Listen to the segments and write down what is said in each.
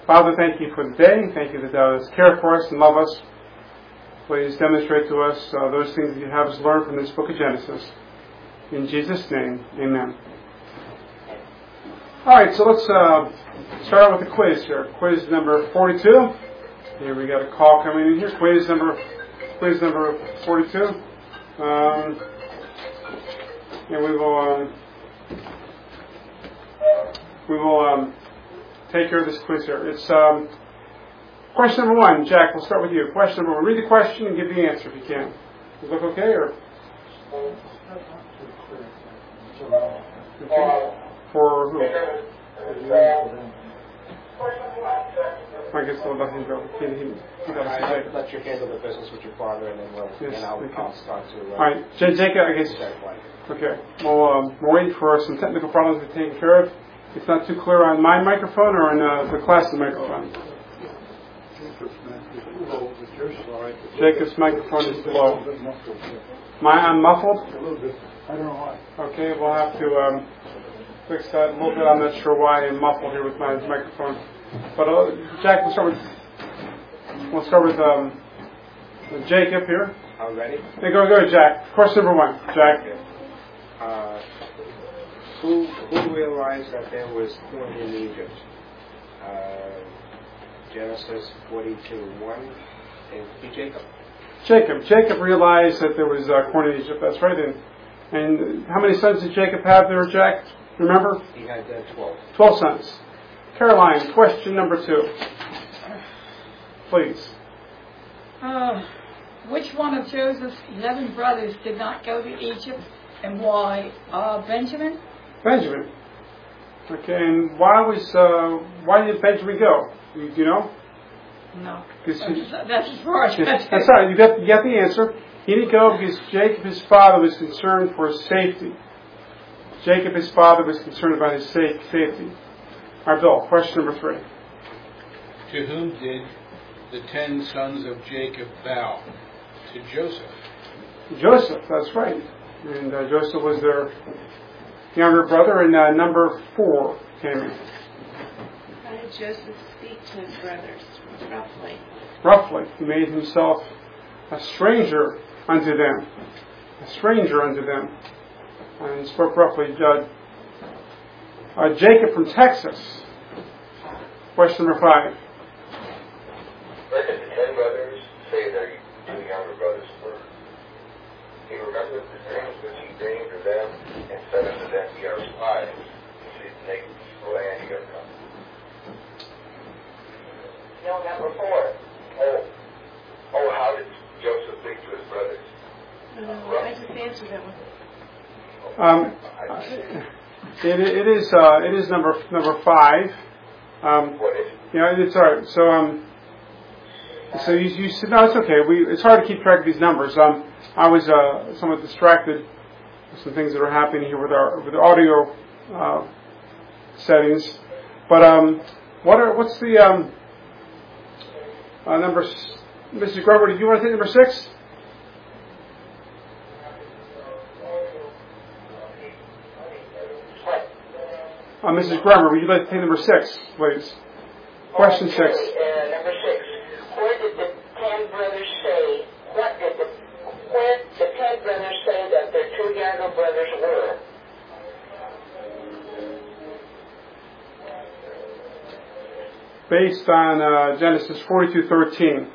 Father, thank you for the day. Thank you that thou hast cared for us and love us. Please demonstrate to us those things that you have us learn from this book of Genesis. In Jesus' name, amen. All right, so let's start out with the quiz here. Quiz number 42. Here we got a call coming in here. Quiz number 42. And we will take care of this quiz here. It's question number 1. Jack, we'll start with you. Question number 1. Read the question and give the answer if you can. Does it look okay? Or? Okay. For who? I guess we'll let him go. Let you handle the business with your father, and then I'll start to... All right. Jacob, I guess... Okay. We'll wait for some technical problems to be taken care of. It's not too clear on my microphone or on the class's microphone. Jacob's microphone is low. I'm muffled? A little bit. I don't know why. Okay, we'll have to fix that a little bit. I'm not sure why I'm muffled here with my microphone. But Jack, we'll start with Jacob here. Are you ready? Hey, go ahead, Jack. Question number 1. Jack. Who realized that there was corn in Egypt? Genesis 42:1. And Jacob. Jacob realized that there was corn in Egypt. That's right. And how many sons did Jacob have there, Jack? Remember? He had 12. 12 sons. Caroline, question number 2. Please. Which one of Joseph's 11 brothers did not go to Egypt, and why? Benjamin? Benjamin. Okay, and why did Benjamin go? Do you know? No. That's as far as that's right. You got the answer. He didn't go because Jacob, his father, was concerned for his safety. Jacob, his father, was concerned about his safety. All right, Bill, question number 3. To whom did the 10 sons of Jacob bow? To Joseph. Joseph, that's right. And Joseph was their younger brother, and number 4 came in. How did Joseph speak to his brothers? Roughly. He made himself a stranger unto them. And he spoke roughly. Jacob from Texas. Question number 5. Where did the 10 brothers say their 2 younger brothers were? He remembered the dreams which he dreamed of them, and said unto them, Ye are spies. He said, Take the land ye are come. No, number 4. How did Joseph speak to his brothers? I just answered that one. It is number 5. What is it? It's all right. So you said no, it's okay. It's hard to keep track of these numbers. I was somewhat distracted with some things that are happening here with the audio settings. But what's the number? Mrs. Gruber, do you want to take number 6? Mrs. Grummer, would you like to take number 6, please? Question 6. Number 6. Where did the 10 brothers say? Where did the 10 brothers say that their 2 younger brothers were? Based on Genesis 42:13.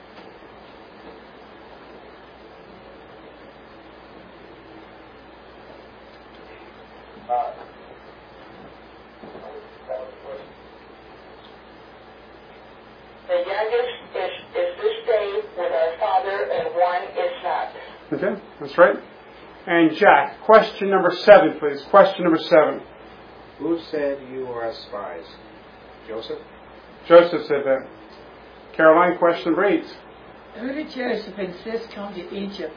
Okay, that's right. And Jack, question number 7, please. Question number 7. Who said you are spies? Joseph? Joseph said that. Caroline, question number 8. Who did Joseph insist come to Egypt?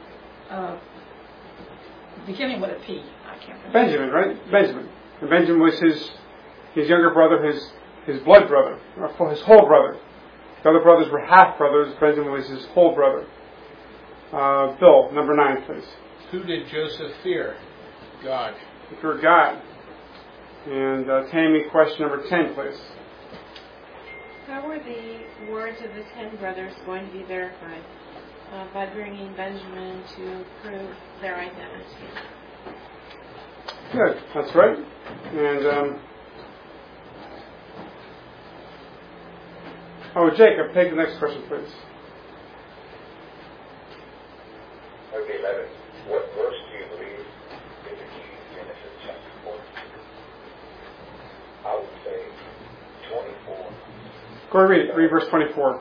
Beginning with a P. I can't remember. Benjamin, right? Benjamin. And Benjamin was his younger brother, his blood brother, or his whole brother. The other brothers were half brothers. Benjamin was his whole brother. Bill, number 9, please. Who did Joseph fear? God. He feared God. And Tammy, question number 10, please. How were the words of the 10 brothers going to be verified? By bringing Benjamin to prove their identity. Good, that's right. And, Jacob, take the next question, please. Okay, 11. What verse do you believe is the key to Genesis chapter 4? I would say 24. Go ahead, read it. Read verse 24.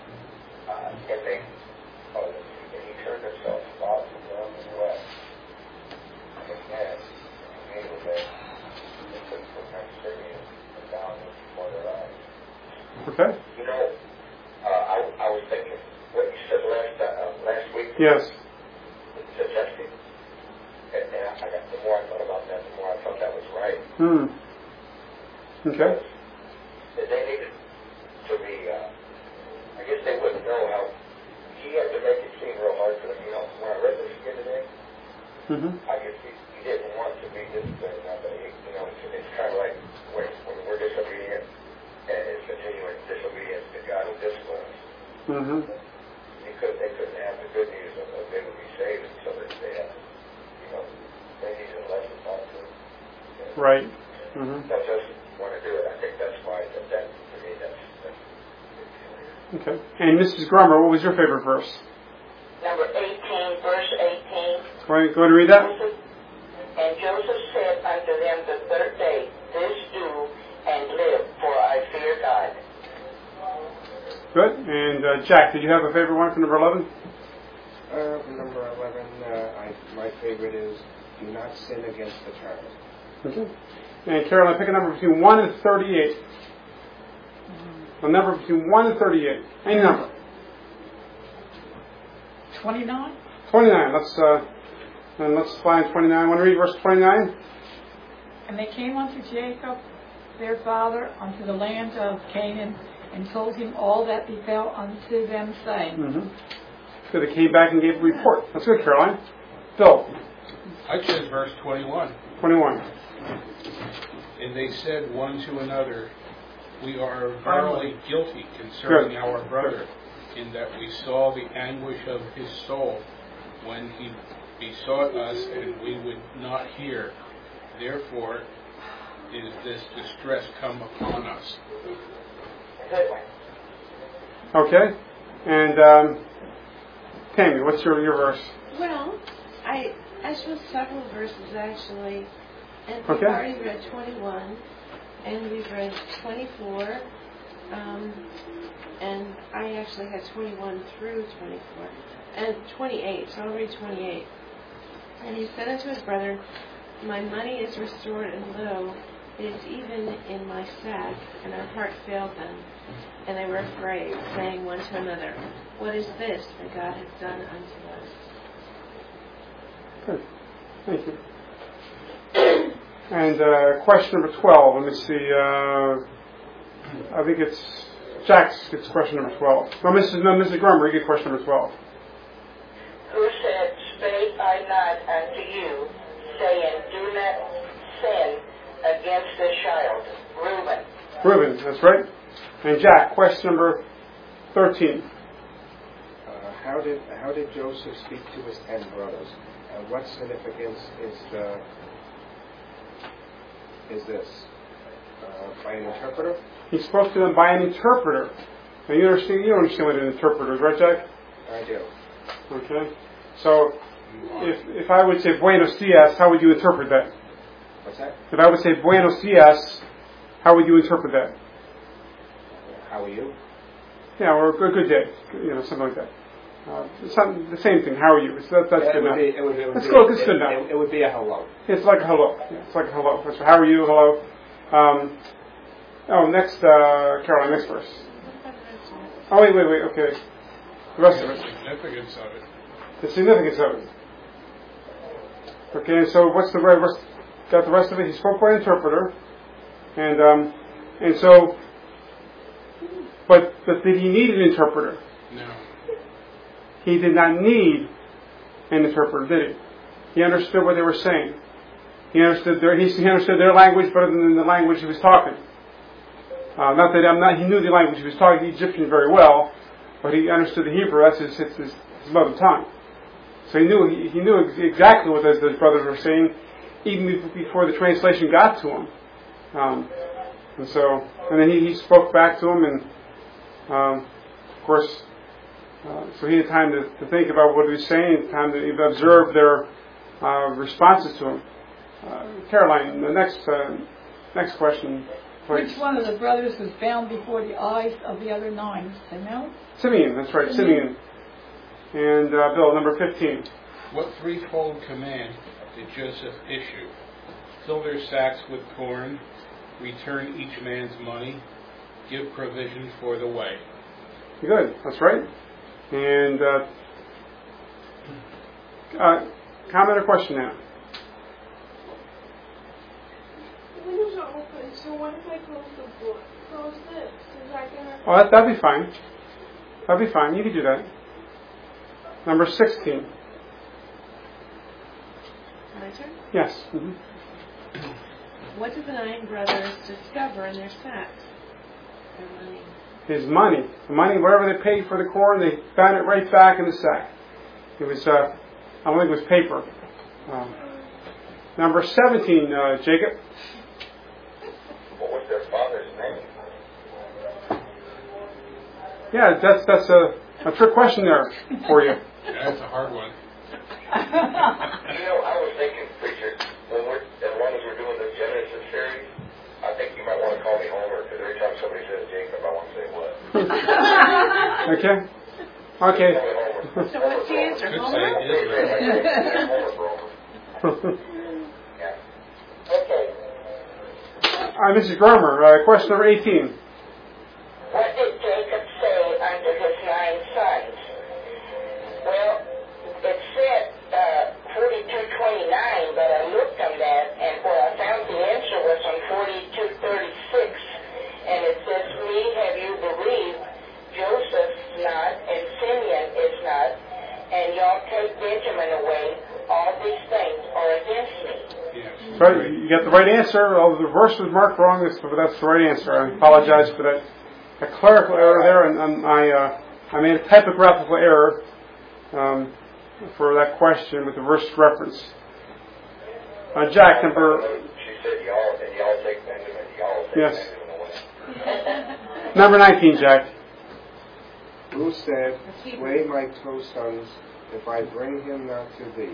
And he turned himself south and north and west. And had made with them and took from Syria and down before their eyes. Okay. You know, I was thinking what you said last week. Yes. Suggesting, and the more I thought about that, the more I thought that was right. Okay. They needed to be. I guess they wouldn't know how he had to make it seem real hard for them. You know, when I read this again today, I guess he didn't want to be disciplined. But it's kind of like when we're disobedient and it's continuing disobedience to God who disciplines. They couldn't have the good news of they would be saved until they had, they needed a lesson taught to them. Right. That doesn't want to do it. I think that's why that to me that's okay. And Mrs. Grummer, what was your favorite verse? Number 18, verse 18. Go ahead and read that. And Joseph said unto them the third day, This do and live, for I fear God. Good. And Jack, did you have a favorite one for number 11? Number 11, my favorite is do not sin against the child. Okay. And Carolyn, pick a number between 1 and 38. A number between 1 and 38. Any number. 29? 29. Let's find 29. Want to read verse 29? And they came unto Jacob, their father, unto the land of Canaan, and told him all that befell unto them, saying. So they came back and gave a report. That's good, Caroline. Phil. I chose verse 21. 21. And they said one to another, We are verily guilty concerning our brother, in that we saw the anguish of his soul when he besought us, and we would not hear. Therefore is this distress come upon us. Okay. And Tammy, what's your verse? Well, I chose several verses actually, and we've Okay. already read 21, and we've read 24, and I actually had 21 through 24, and 28, so I'll read 28. And he said unto his brethren, My money is restored, and lo, it is even in my sack. And our heart failed them, and they were afraid, saying one to another, What is this that God hath done unto us? Good. Thank you. And question number 12. Let me see. I think it's Jack's gets question number 12. No, Mrs. Grummer, you get question number 12. Who said, Spake I not unto you, saying, Do not sin against the child? Reuben. That's right. And Jack, question number 13. How did Joseph speak to his 10 brothers? What significance is this? By an interpreter? He spoke to them by an interpreter. Now you don't understand what an interpreter is, right, Jack? I do. Okay. So if I would say buenos dias, how would you interpret that? What's that? If I would say buenos dias, how would you interpret that? How are you? Yeah, or a good day, something like that. It's not the same thing. How are you? That's good enough. That's good enough. It would be a hello. It's like a hello. Yeah, it's like a hello. So how are you? Hello. Next, Caroline, next verse. Oh, wait. Okay. The rest of it. The significance of it. The significance of it. Okay, so what's the verse? Got the rest of it. He spoke by an interpreter, and so, but did he need an interpreter? No. He did not need an interpreter, did he? He understood what they were saying. He understood their language better than the language he was talking. Not that he knew the language. He was talking Egyptian very well, but he understood the Hebrew. That's his mother tongue. So he knew exactly what those brothers were saying, even before the translation got to him. And then he spoke back to him, and of course, so he had time to think about what he was saying, time to observe their responses to him. Caroline, the next question, please. Which one of the brothers was found before the eyes of the other 9? Simeon? Simeon, that's right, Simeon. And Bill, number 15. What threefold command did Joseph issue? Fill their sacks with corn, return each man's money, give provision for the way. Good, that's right. And comment or question now? The windows are open, so what if I close the door? Close this? Is that gonna... Oh, that'd be fine. That'd be fine. You can do that. Number 16. My turn? Yes. Mm-hmm. What did the 9 brothers discover in their sacks? Their money. His money. The money, whatever they paid for the corn, they found it right back in the sack. It was, I don't think it was paper. Number 17, Jacob. What was their father's name? Yeah, that's a trick question there for you. Yeah, that's a hard one. I was thinking, preacher, as long as we're doing the Genesis series, I think you might want to call me Homer, because every time somebody says Jacob, I want to say what. Okay. So what's the answer? Could Homer? say Homer. Yeah. Okay. Mrs. Gromer, question number 18. What did Jacob say unto his 9 sons? Well, it said 42:29, but I looked on that, and where I found the answer was on 42:36, and it says, "Me have you believed, Joseph's not, and Simeon is not, and y'all take Benjamin away. All these things are against me." yes. Right, you got the right answer. Although the verse was marked wrong, that's the right answer. I apologize for that. A clerical error there, and I made a typographical error for that question with the verse reference. Jack, number... She said y'all, and y'all take Benjamin, y'all take Yes. Benjamin away. Number 19, Jack. Who said, "Slay my 2 sons, if I bring him not to thee"?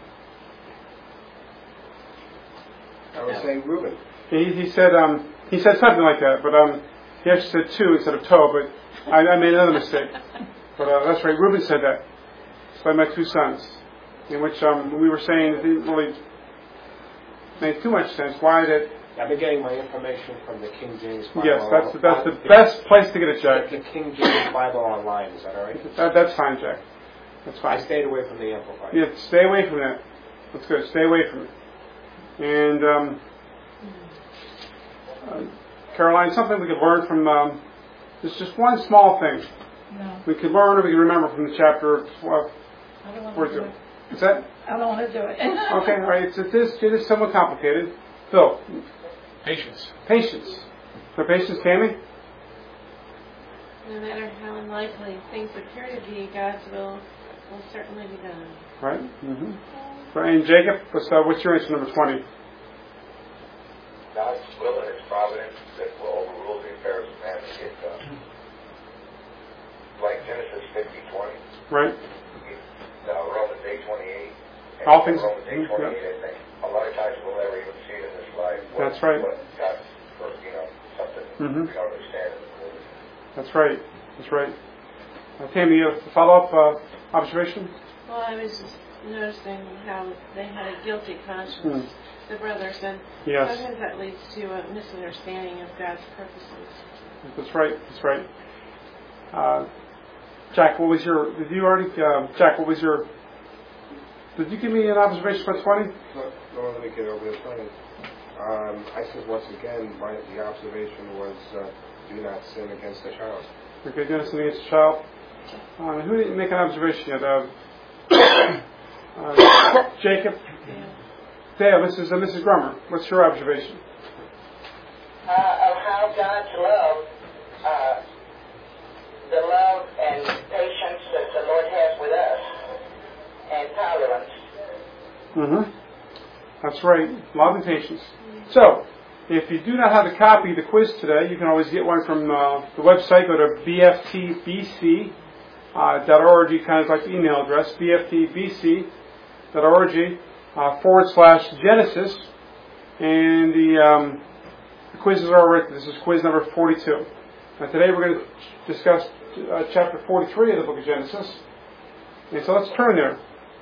I would say Reuben. He said something like that, but he actually said 2 instead of toe, but I made another mistake. But that's right, Reuben said that. Slay my 2 sons. In which we were saying it didn't really make too much sense. Why that? I've been getting my information from the King James Bible. Yes, that's the best place to get it, Jack. The King James Bible online, is that all right? That's fine, Jack. That's fine. I stayed away from the Amplified. Yeah, stay away from that. That's good. Stay away from it. And Caroline, something we could learn from there's just one small thing. No. We could learn or we could remember from the chapter 12. I don't want to do it. Is that? I don't want to do it. Okay, all right. It is somewhat complicated. Phil. Patience. Patience. So patience, Tammy? No matter how unlikely things appear to be, God's will certainly be done. Right. Mm-hmm. And Jacob, what's your answer, number 20? God's will and His providence that will overrule the affairs of man to get done. Like Genesis 50:20. Right. Romans 8:28. All things. Romans 8:28, I think. A lot of times we'll never even see it in this life. That's right. What God's, something we don't understand in the movie. That's right. That's right. Tammy, you have a follow-up observation? Well, I was just noticing how they had a guilty conscience, the brothers, and Yes. sometimes that leads to a misunderstanding of God's purposes. That's right. That's right. Jack, what was your? Did you already? Jack, what was your? Did you give me an observation for 20? No, let me get over the 20. I said once again, the observation was do not sin against the child. Okay, doing something against a child. Who didn't make an observation yet? Jacob. Yeah. Dale, this is Mrs. Grummer. What's your observation? Of how show God's love, the love and patience that the Lord has with us, and tolerance. Mm-hmm. That's right. Love and patience. So, if you do not have a copy of the quiz today, you can always get one from the website. Go to bftbc.org, kind of like the email address, bftbc.org /Genesis. And the quizzes are written. This is quiz number 42. Now today we're going to discuss chapter 43 of the book of Genesis. And so let's turn there.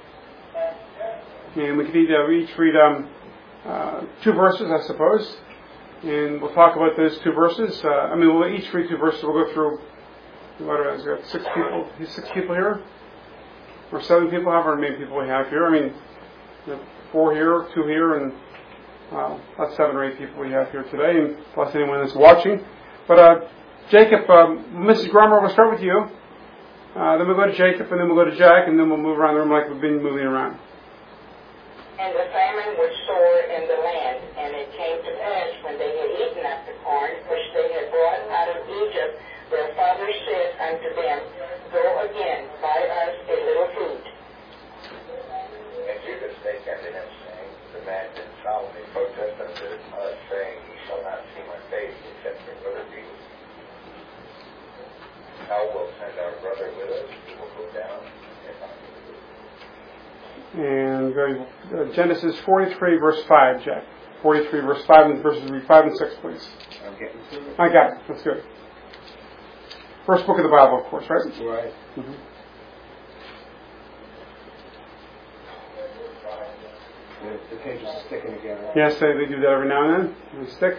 And we could each read 2 verses, I suppose. And we'll talk about those 2 verses. We'll each read 2 verses. We'll go through, what is it, 6 people? 6 people here? Or 7 people? However many people we have here. 4 here, 2 here, and that's 7 or 8 people we have here today, and plus anyone that's watching. But Jacob, Mrs. Grummer, we'll start with you. Then we'll go to Jacob, and then we'll go to Jack, and then we'll move around the room like we've been moving around. And the famine was sore in the land, and it came to pass when they had eaten up the corn which they had brought out of Egypt, their father said unto them, Go again, buy us a little food. And Judah spake unto him, saying, The man did solemnly protest unto us, saying, Ye shall not see my face, except your brother be with me. Thou wilt send our brother with us, he will go down, and not be with us. And go to Genesis 43, verse 5, Jack. 43, verse 5, and verses 5 and 6, please. I'm getting to it. I got it. That's good. First book of the Bible, of course, right? Right. Mm-hmm. The pages are sticking together. Yes, they do that every now and then. They stick.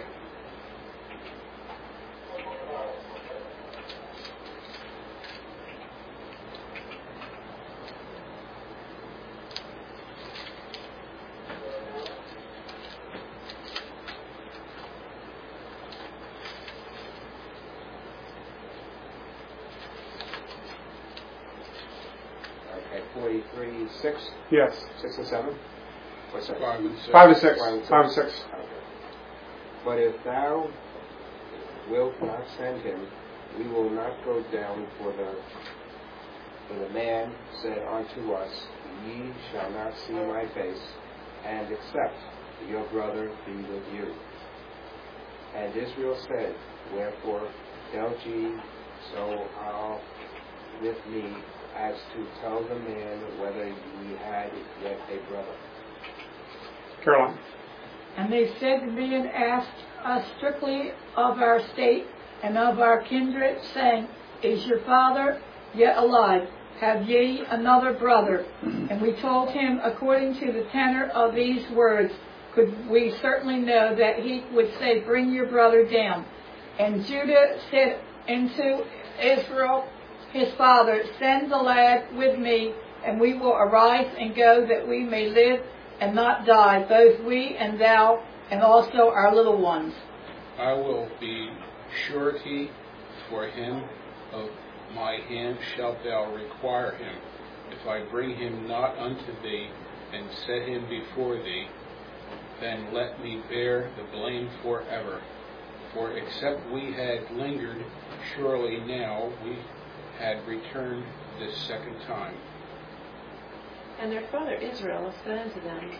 Okay, 43, 6? Yes. 6 and 7? What's that? 5 and 6. 5 and 6. 5 and 6. 5 and 6. Okay. But if thou wilt not send him, we will not go down, for the man said unto us, Ye shall not see my face, and except your brother be with you. And Israel said, Wherefore dealt ye so with me, as to tell the man whether ye had yet a brother? Caroline. And they said to me and asked us strictly of our state and of our kindred, saying, Is your father yet alive? Have ye another brother? And we told him, according to the tenor of these words, could we certainly know that he would say, Bring your brother down. And Judah said unto Israel, his father, Send the lad with me, and we will arise and go, that we may live and not die, both we and thou, and also our little ones. I will be surety for him, of my hand shalt thou require him. If I bring him not unto thee, and set him before thee, then let me bear the blame forever. For except we had lingered, surely now we had returned this second time. And their father Israel said unto them,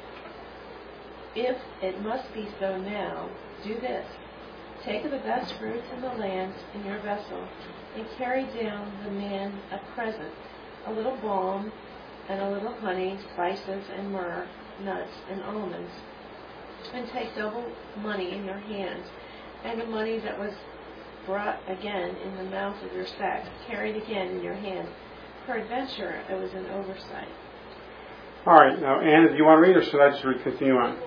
If it must be so now, do this. Take of the best fruits in the land in your vessel, and carry down the man a present, a little balm, and a little honey, spices, and myrrh, nuts, and almonds. And take double money in your hands, and the money that was brought again in the mouth of your sacks, carried again in your hand. Peradventure, it was an oversight. All right. Now, Anne, do you want to read, or should I just continue on?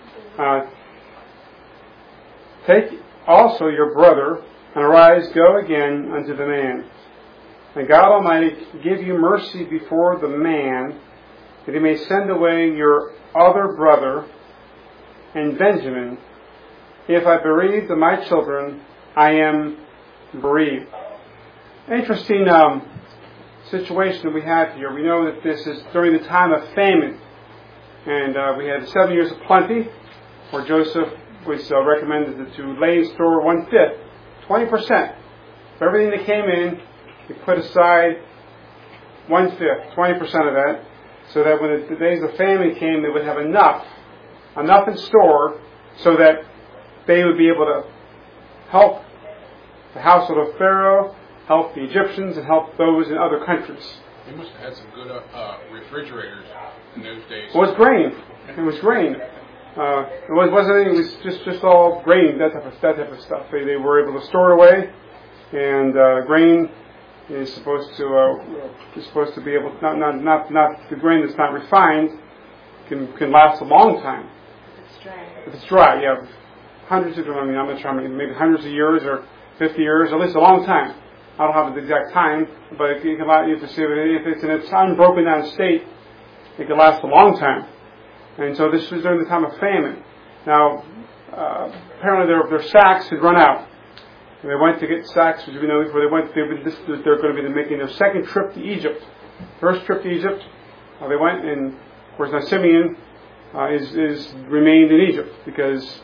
Take also your brother, and arise, go again unto the man. And God Almighty give you mercy before the man, that he may send away your other brother, and Benjamin. If I bereaved of my children, I am bereaved. Interesting situation that we have here. We know that this is during the time of famine. And we had 7 years of plenty, where Joseph was recommended to lay in store 1/5, 20%. For everything that came in, you put aside 1/5, 20% of that, so that when the days of famine came, they would have enough in store, so that they would be able to help the household of Pharaoh, help the Egyptians, and help those in other countries. They must have had some good refrigerators in those days. It was grain. It was grain. It wasn't anything. It was just all grain, that type of stuff. They were able to store it away, and grain is supposed to be able to, not the grain that's not refined can last a long time. If it's dry, yeah, hundreds of, I'm not sure, maybe hundreds of years or 50 years, at least a long time. I don't have the exact time, but you have to see if it's in its unbroken down state, it can last a long time. And so this was during the time of famine. Now, apparently their sacks had run out. And they went to get sacks, as we know, before they went. They're going to be making their second trip to Egypt. First trip to Egypt, they went, and of course now Simeon is remained in Egypt because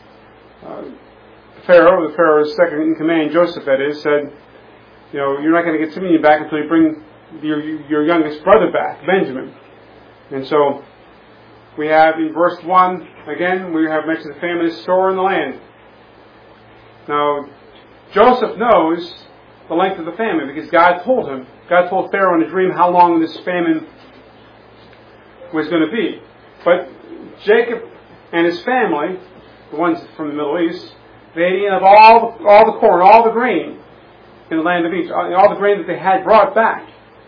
Pharaoh's second in command, Joseph, that is, said, you're not going to get Simeon back until you bring your youngest brother back, Benjamin. And so we have in verse 1, again, we have mentioned the famine is sore in the land. Now, Joseph knows the length of the famine because God told Pharaoh in a dream how long this famine was going to be. But Jacob and his family, the ones from the Middle East, they had eaten up all the corn, all the grain in the land of Egypt, all the grain that they had brought back.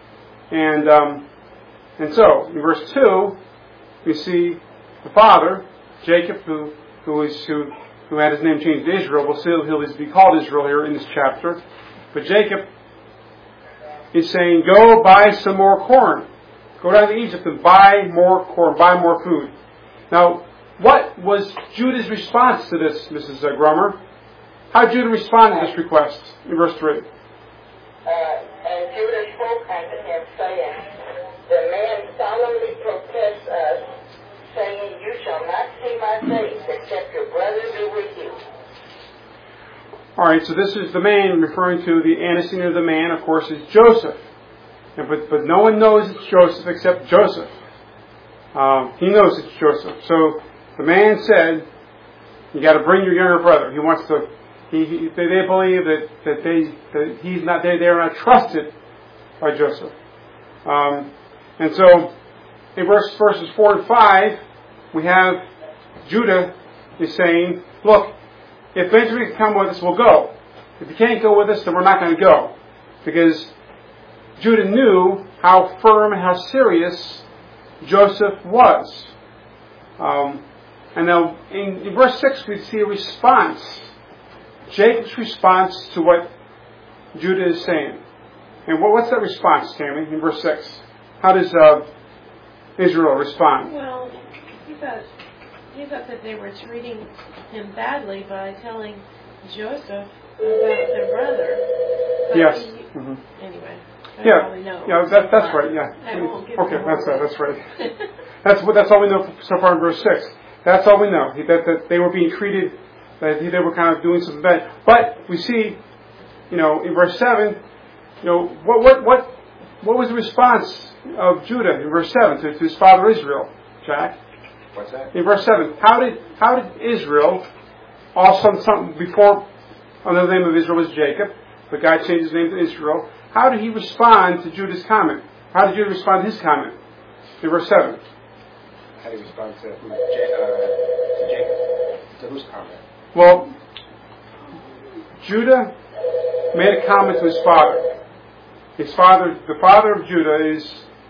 And so, in verse 2, we see the father, Jacob, who had his name changed to Israel. We'll see he'll be called Israel here in this chapter. But Jacob is saying, go buy some more corn. Go down to Egypt and buy more corn, buy more food. Now, what was Judah's response to this, Mrs. Grummer? How did Judah respond to this request in verse 3? And Judah spoke unto him, saying, the man solemnly protests us, saying, you shall not see my face, except your brother be with you. All right, so this is the man, referring to the antecedent of the man, of course, is Joseph. But no one knows it's Joseph except Joseph. He knows it's Joseph. So the man said, you got to bring your younger brother. He wants to. They believe that he's not. They're not trusted by Joseph. And so in verses 4 and 5, we have Judah is saying, look, if Benjamin can come with us, we'll go. If he can't go with us, then we're not going to go. Because Judah knew how firm and how serious Joseph was. And now in verse 6 we see a response. Jacob's response to what Judah is saying. And what's that response, Tammy, in verse 6? How does Israel respond? Well, he thought that they were treating him badly by telling Joseph about their brother. But Yes. Anyway. That's right. Yeah. Okay, that's right. That's all we know so far in verse 6. That's all we know. That they were being treated, that they were kind of doing something bad. But we see, in verse 7, what was the response of Judah in verse 7 to his father Israel? Jack? What's that? In verse 7, how did Israel, also something before, another name of Israel was Jacob, but God changed his name to Israel. How did he respond to Judah's comment? How did Judah respond to his comment? In verse 7. How did he respond to Jacob? To whose comment? Well, Judah made a comment to his father. The father of Judah is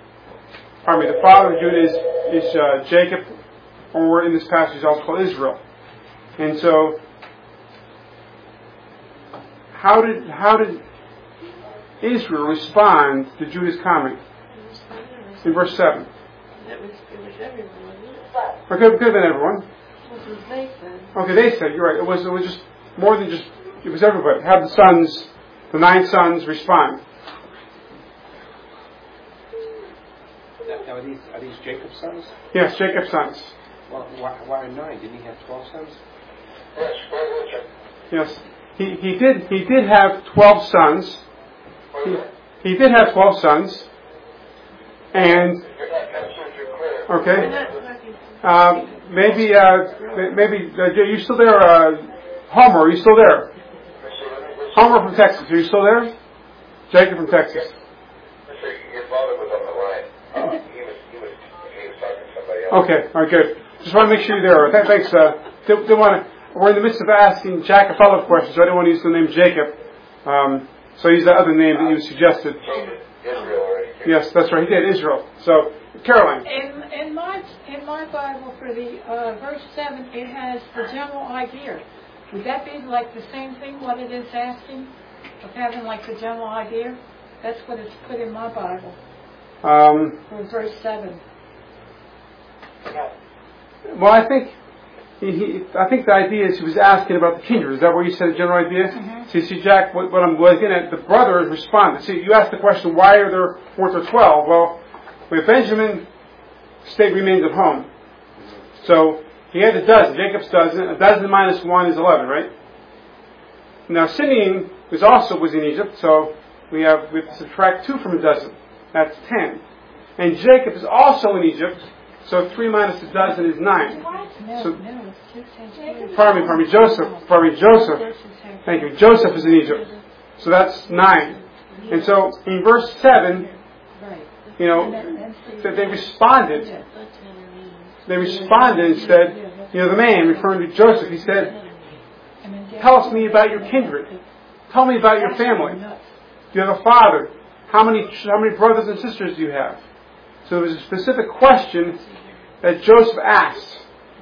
Jacob, or in this passage also called Israel. And so, how did Israel respond to Judah's comment? In verse 7. It was everyone, wasn't it? Or could have been everyone. What was they said? Okay, they said, you're right. It was just more than just, it was everybody. Have the 9 sons respond. Now, are these Jacob's sons? Yes, Jacob's sons. Well, why 9? Didn't he have 12 sons? Yes, Brother Richard. Yes. He did have 12 sons. He did have 12 sons. And You're not absolutely clear. okay. We're not talking. Maybe are you still there? Homer, are you still there? Homer from Texas, are you still there? Jacob from Texas. Your father was on the line. He was talking to somebody else. Okay, all right, good. Just want to make sure you're there. Thanks. We're in the midst of asking Jack a follow-up question, so I don't want to use the name Jacob. So use the other name that you suggested. Israel already. Yes, that's right. He did, Israel. So, Caroline. In my Bible, for the verse 7, it has the general idea. Would that be like the same thing, what it is asking, of having like the general idea? That's what it's put in my Bible, for verse 7. Well, I think the idea is he was asking about the kindred. Is that where you said the general idea? Mm-hmm. So you see, Jack, what I'm looking at, the brothers responded. See, you asked the question, why weren't there 12? Well, Benjamin remained at home. So he had a dozen, Jacob's dozen. A dozen minus 1 is 11, right? Now Simeon was in Egypt, so we have to subtract 2 from a dozen. That's 10. And Jacob is also in Egypt, so 3 minus a dozen is 9. Pardon me, Joseph. Thank you. Joseph is in Egypt. So that's 9. And so in verse 7, that they responded. They responded and said, the man, referring to Joseph, he said, tell me about your kindred. Tell me about your family. Do you have a father? How many brothers and sisters do you have? So there was a specific question that Joseph asked.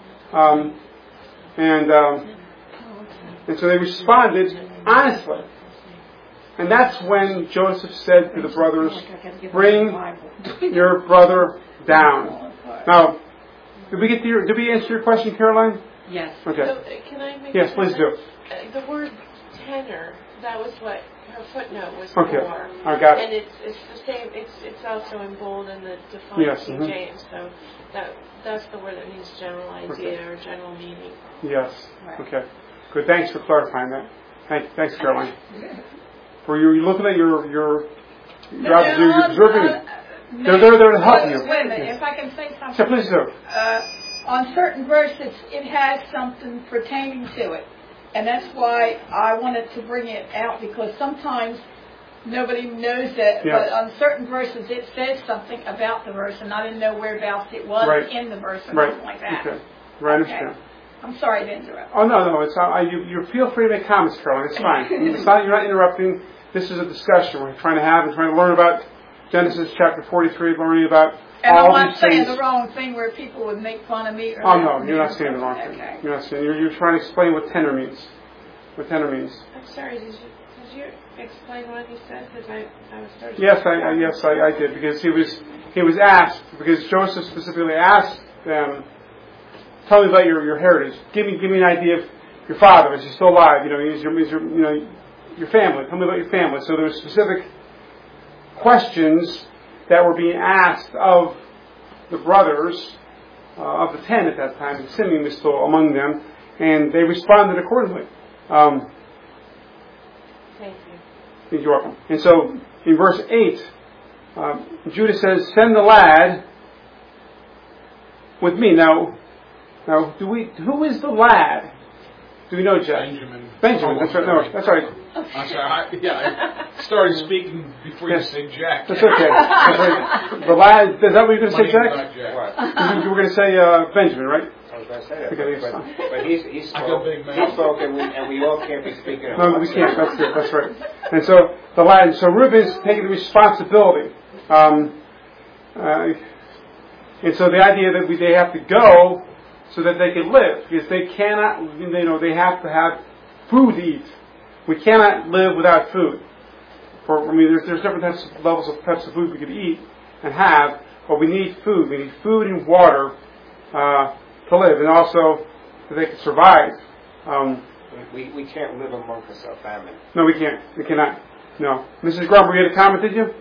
And so they responded honestly. And that's when Joseph said to the brothers, bring your brother down. Now, did we answer your question, Caroline? Yes. Okay. So, can I make yes, please do. The word tenor, that was what her footnote was okay. for. I got it. And it's the same, it's also in bold in the defined King James, so that's the word that means general idea or general meaning. Yes. Right. Okay. Good. Thanks for clarifying that. Thanks, Caroline. Were you looking at your observing? They're there to help you. Wait a minute, if I can say something. So please do. On certain verses, it has something pertaining to it. And that's why I wanted to bring it out, because sometimes nobody knows that. Yes. But on certain verses, it says something about the verse, and I didn't know whereabouts it was in the verse or something like that. Okay. Right, I understand. I'm sorry to interrupt. Oh, no. It's you feel free to make comments, Caroline. It's fine. You're not interrupting. This is a discussion we're trying to have and trying to learn about Genesis chapter 43, learning about and all I'm these not saying things. The wrong thing where people would make fun of me. Or no, you're not saying the wrong thing. Okay. You're not saying. You're trying to explain what tenor means. What tenor means. I'm sorry. Did you explain what he said? Because I was starting. Yes, I did, because he was asked, because Joseph specifically asked them, tell me about your heritage. Give me an idea of your father. Is he still alive? Your family. Tell me about your family. So there were specific questions that were being asked of the brothers of the 10 at that time. And Simeon was still among them, and they responded accordingly. Thank you. You're welcome. And so in verse 8, Judah says, "Send the lad with me." Now, who is the lad? Do we know, Jack? Benjamin. That's right. No, that's right. I'm sorry. I started speaking before you said Jack. That's okay. That's right. The lad. Is that what you're going to say, Jack? You were going to say Benjamin, right? I was going to say that. Okay, but he spoke, and we all can't be speaking at once. No, we can't. That's good. That's right. And so the lad. So Reuben's taking the responsibility. And so the idea that they have to go so that they can live, because they cannot, they have to have food to eat. We cannot live without food. There's different levels of types of food we could eat and have, but we need food. We need food and water to live, and also that they can survive. We can't live amongst a famine. No, we can't. We cannot. No. Mrs. Grumber, you had a comment, did you?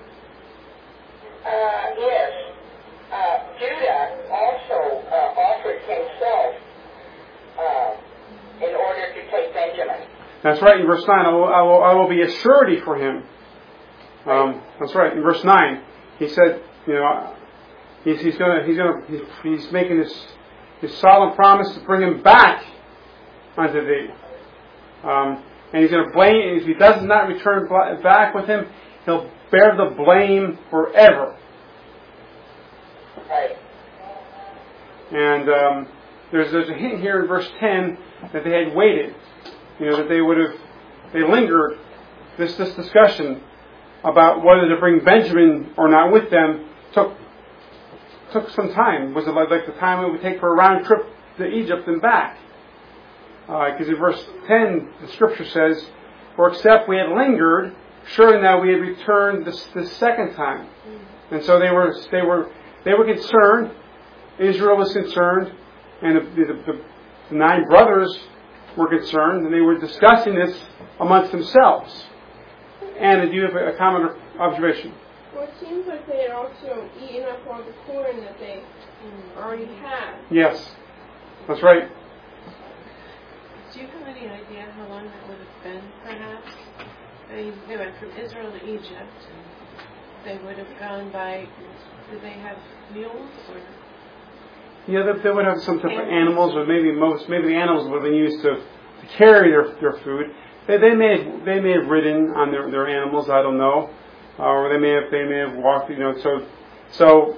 Yes. Judah also offered himself in order That's right. In verse 9, I will be a surety for him. That's right. In verse 9, he said, he's making his solemn promise to bring him back unto thee. And he's going to blame, if he does not return back with him, he'll bear the blame forever. Right. And there's a hint here in verse 10 that they had waited. That they lingered. This discussion about whether to bring Benjamin or not with them took some time. Was it like the time it would take for a round trip to Egypt and back? Because in verse 10, the scripture says, "For except we had lingered, surely now we had returned the second time." And so they were concerned. Israel was concerned, and the 9 brothers were concerned, and they were discussing this amongst themselves. And do you have a comment or observation? Well, it seems like they had also eaten up all the corn that they already had. Yes, that's right. Do you have any idea how long that would have been, perhaps? I mean, they went from Israel to Egypt, and they would have gone by, did they have mules? Or? Yeah, they would have some type of animals, or maybe the animals would have been used to carry their food. They may have ridden on their animals, I don't know. Or they may have walked, So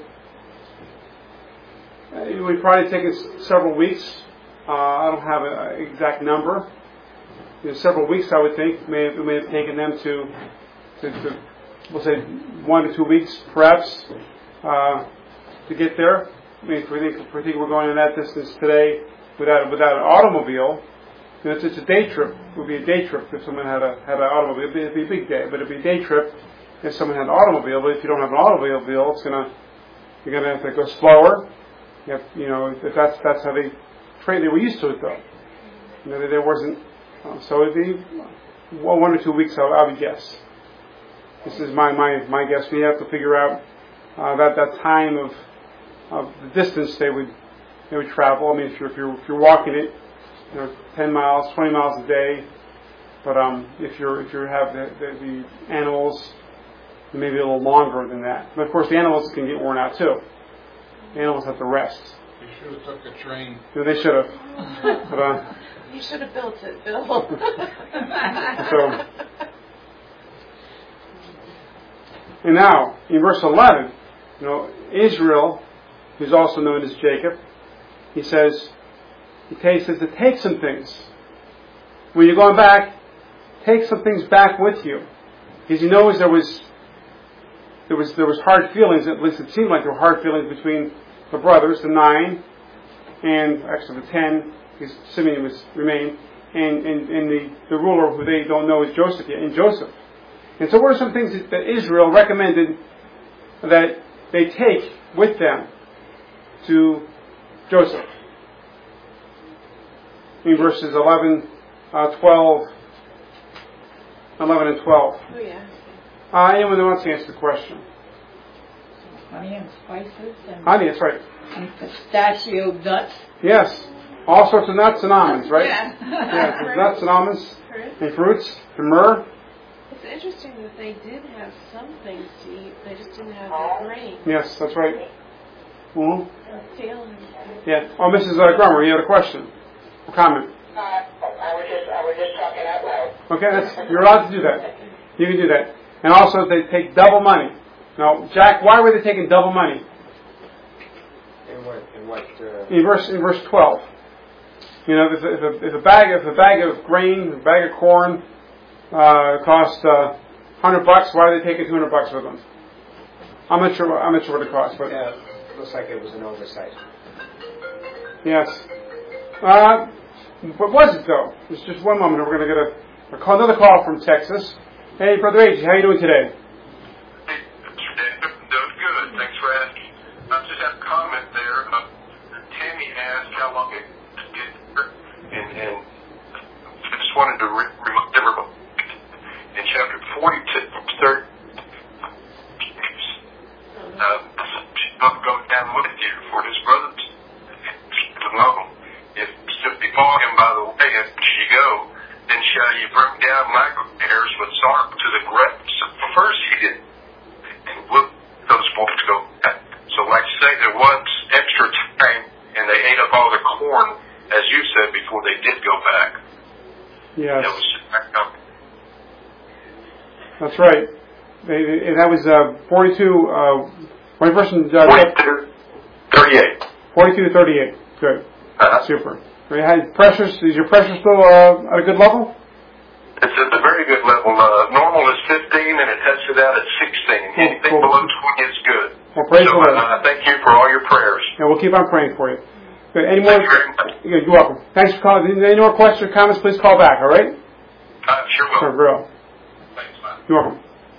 it would probably take us several weeks. I don't have an exact number. Several weeks, I would think, may have taken them to we'll say 1 to 2 weeks, perhaps, to get there. I mean, if we think we're going in that distance today without an automobile, it's a day trip. It would be a day trip if someone had an automobile. It'd be a big day, but it'd be a day trip if someone had an automobile. But if you don't have an automobile, you're gonna have to go slower. If that's how they trained. They were used to it though. There wasn't. So it'd be 1 or 2 weeks. I would guess. This is my guess. We have to figure out that time of the distance they would travel. I mean, if you're walking it, 10 miles, 20 miles a day. But if you have the animals, maybe a little longer than that. But of course, the animals can get worn out too. The animals have to rest. They should have took a train. Yeah, they should have. But, you should have built it, Bill. So, and now in verse 11, Israel, who's also known as Jacob, he says to take some things. When you're going back, take some things back with you, because he knows there was hard feelings. At least it seemed like there were hard feelings between the brothers, the 9, and actually the 10, because Simeon remained, and the ruler who they don't know is Joseph yet, and Joseph. And so, what are some things that Israel recommended that they take with them to Joseph? In verses 11 and 12. Oh, yeah. Anyone who wants to answer the question? Honey and spices. Honey, that's right. And pistachio nuts. Yes. All sorts of nuts and almonds, right? Yeah. Yeah, there's nuts and almonds and fruits and myrrh. It's interesting that they did have some things to eat. They just didn't have the grain. Yes, that's right. Mm-hmm. Yeah. Oh, Mrs. Grummer, you had a question? A comment? I was just talking out loud. Okay, you're allowed to do that. You can do that. And also, they take double money. Now, Jack, why were they taking double money? In what? In verse 12. If a bag of grain, a bag of corn, cost $100, why are they taking $200 with them? I'm not sure what it costs, but yeah, looks like it was an oversight. Yes. But was it though? Just one moment. We're going to get another call from Texas. Hey, Brother A.J., how are you doing today? Doing good. Thanks for asking. I just have a comment there. Tammy asked how long it did, and I just wanted to remind everybody in chapter 42, 30. Not go down with you for his brothers to know if before him by the way as you go, then shall you bring That's right. That was 42. One person. 42, 38. 42 to 38. Good. Super. Pressure. Is your pressure still at a good level? It's at a very good level. Normal is 15, and it tested out at 16. Anything below 20 is good. Well, praise the Lord. Thank you for all your prayers. And we'll keep on praying for you. Good. Any more? Thank you very much. You're welcome. Thanks for calling. Any more questions or comments? Please call back. All right. Sure will. Sure, girl. Thanks, man. You're welcome.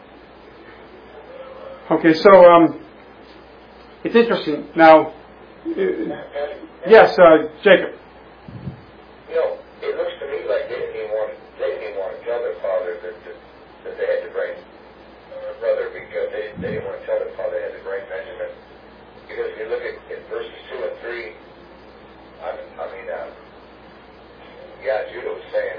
Okay, so it's interesting. Now, yes, Jacob. It looks to me like they didn't even want to tell their father that they had to bring brother, because they didn't want to tell their father they had to bring Benjamin. Because if you look at verses 2 and 3, Judah was saying,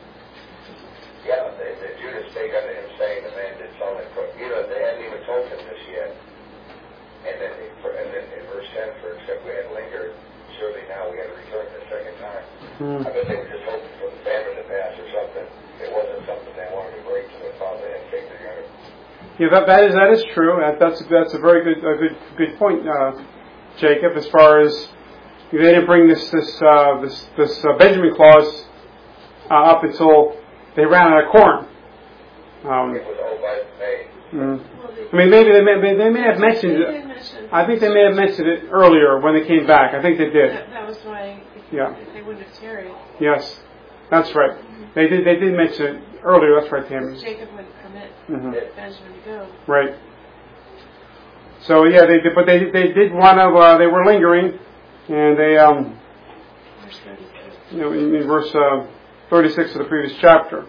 Judah spake unto him, saying, the man did something. They hadn't even told him this yet. And then in verse 10, for except we had lingered, surely now we had to return the second time. I bet they were just hoping for the famine to pass or something. It wasn't something they wanted to break to their father and take their younger. Yeah, that is true. That's a very good point, Jacob. As far as they didn't bring this Benjamin clause up until they ran out of corn. It was all by May. I mean, maybe they may have mentioned it. I think they may have mentioned it earlier when they came back. I think they did. That was why. Yeah. They wouldn't have tarried. Yes, that's right. They did mention it earlier. That's right, Tammy. Jacob wouldn't permit Benjamin to go. Right. So yeah, they did want to. They were lingering, and they Verse 33. in verse 36 of the previous chapter,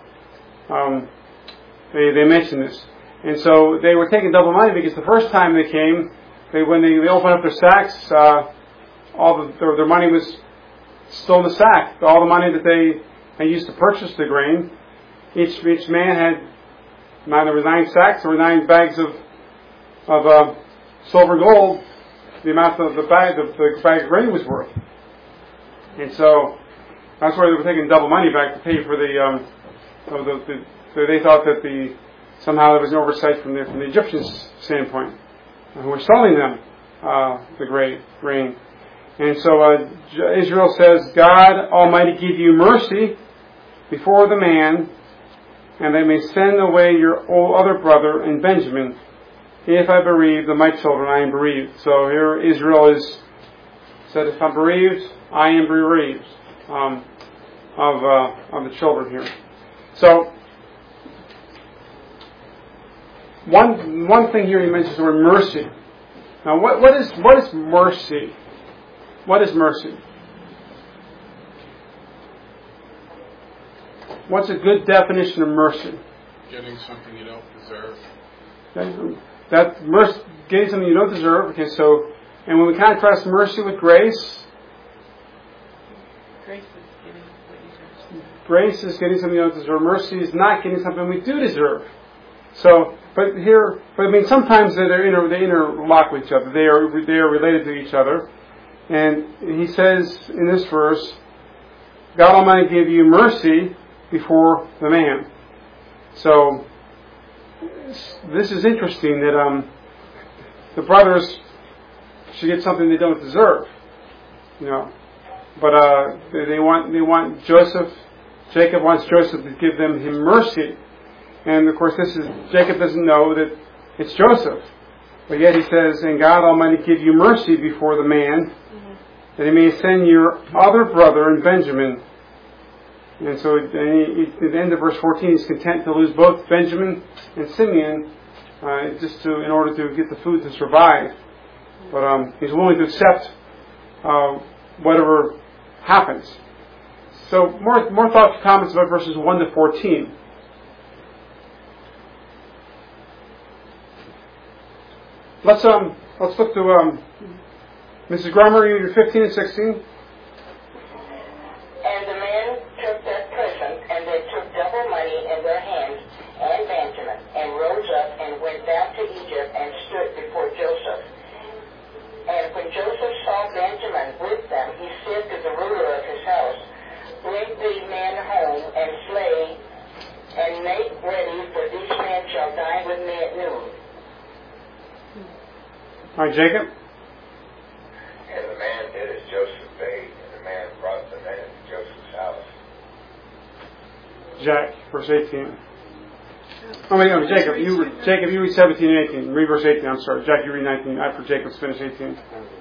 they mentioned this, and so they were taking double money because the first time they came, when they opened up their sacks, all their money was still in the sack. All the money that they used to purchase the grain, each man had there was 9 sacks, there were 9 bags of silver and gold, the amount of the bag of grain was worth. And so that's why they were taking double money back to pay for they thought that somehow there was an oversight from the Egyptians' standpoint, who were selling them the grain. And so Israel says, God Almighty give you mercy before the man, and they may send away your other brother and Benjamin. If I bereave my children, I am bereaved. So here Israel said, if I'm bereaved, I am bereaved of the children here. So one thing here he mentions the word mercy. Now what is mercy? What is mercy? What's a good definition of mercy? Getting something you don't deserve. Okay. Getting something you don't deserve. Okay, so, and when we contrast mercy with grace, grace is getting something you don't deserve. Mercy is not getting something we do deserve. So, but I mean, sometimes they interlock with each other. They are related to each other. And he says in this verse, God Almighty give you mercy before the man. So this is interesting that the brothers should get something they don't deserve, But they want Joseph. Jacob wants Joseph to give him mercy, and of course Jacob doesn't know that it's Joseph, but yet he says, "And God Almighty give you mercy before the man, that He may send your other brother and Benjamin." And so at the end of verse 14, he's content to lose both Benjamin and Simeon, in order to get the food to survive. But he's willing to accept whatever happens. So more thoughts, comments about verses 1 to 14. Let's look to Mrs. Grummer, you're 15 and 16. And the men took that present, and they took double money in their hands, and Benjamin, and rose up and went down to Egypt and stood before Joseph. And when Joseph saw Benjamin with them, he said to the ruler of his house, Bring these men home and slay, and make ready for each man All right, Jacob. And the man did as Joseph bade, and the man brought the men into Joseph's house. Jack, verse 18. Oh, wait, no, Jacob, you read 17 and 18. Read verse 18, I'm sorry. Jack, you read 19. After Jacob's finished 18.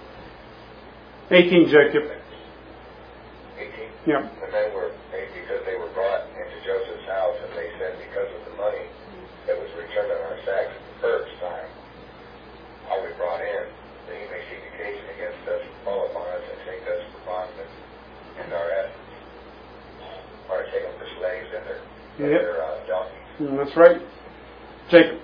18, Jacob. 18? Yeah. The men were paid because they were brought into Joseph's house, and they said, because of the money that was returned on our sacks the first time, how we brought in, that he may seek occasion against us, fall upon us, and take us for bondmen and our assets, or take them for slaves and their donkeys. That's right. Jacob.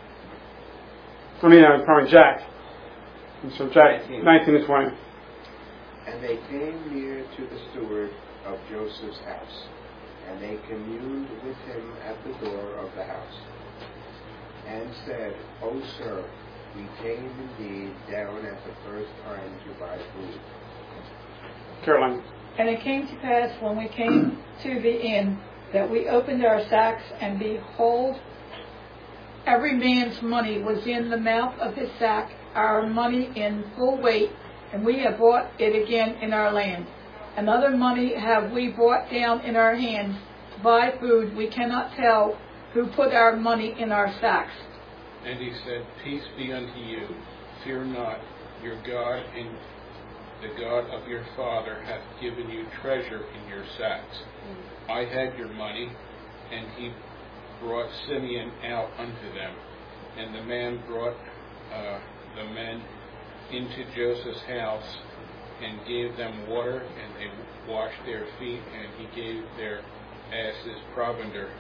Probably Jack. And so Jack, 19 to 20. And they came near to the steward of Joseph's house, and they communed with him at the door of the house, and said, O sir, we came indeed down at the first time to buy food. Caroline. And it came to pass when we came to the inn that we opened our sacks, and behold, every man's money was in the mouth of his sack, our money in full weight, and we have bought it again in our land. And other money have we brought down in our hands to buy food. We cannot tell who put our money in our sacks. And he said, Peace be unto you. Fear not. Your God and the God of your father hath given you treasure in your sacks. I had your money. And he brought Simeon out unto them. And the man brought the men into Joseph's house, and gave them water, and they washed their feet, and he gave their asses provender.